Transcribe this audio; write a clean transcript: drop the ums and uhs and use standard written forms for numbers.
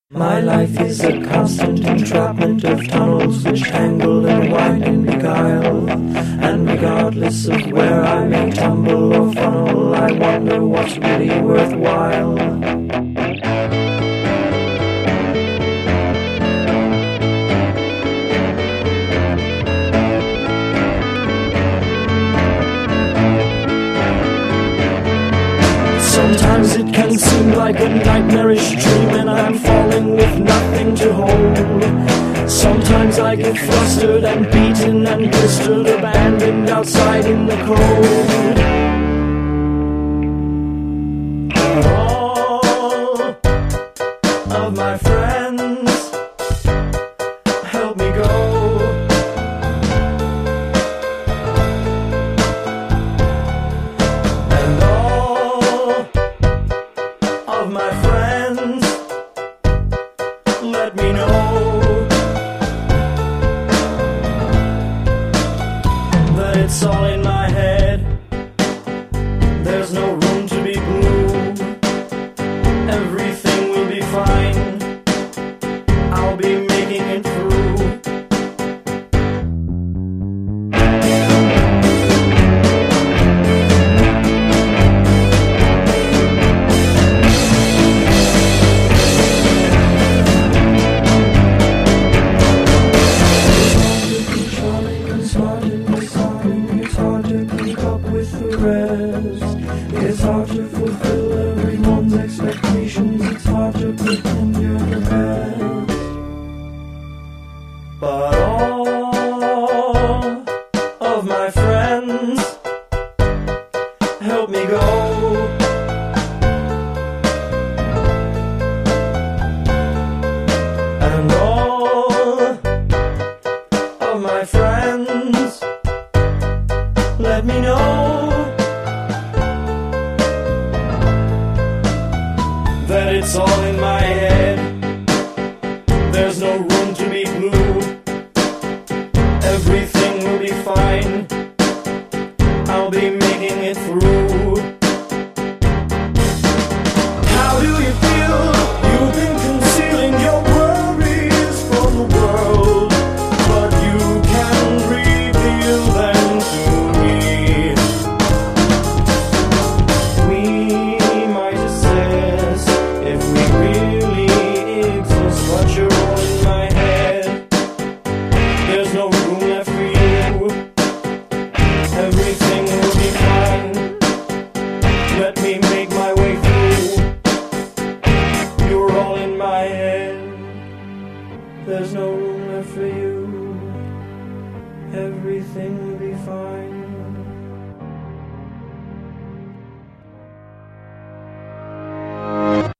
My life is a constant entrapment of tunnels which angle and wind and beguile. And regardless of where I may tumble or funnel, I wonder what's really worthwhile. Sometimes it can seem like a nightmarish dream and I'm falling with nothing to hold. Sometimes I get flustered and beaten and blistered, abandoned outside in the cold. All of my friends help me go. My friends, let me know that it's all in my head. There's no room to be blue. Everything will be fine. I'll be making it through. It's hard to fulfill everyone's expectations. It's hard to pretend you're the best. But all of my friends help me go. And all of my friends let me know that it's all in my head. There's no room to be blue. Everything will be fine. I'll be making it through. How do you feel? You've been concealing your worries from the world, but you can reveal them to me. We might assess if we really exist, but you're all in my head. There's no room left for you. Everything will be fine. Let me make my way through. You're all in my head. There's no room left for you. Everything will be fine.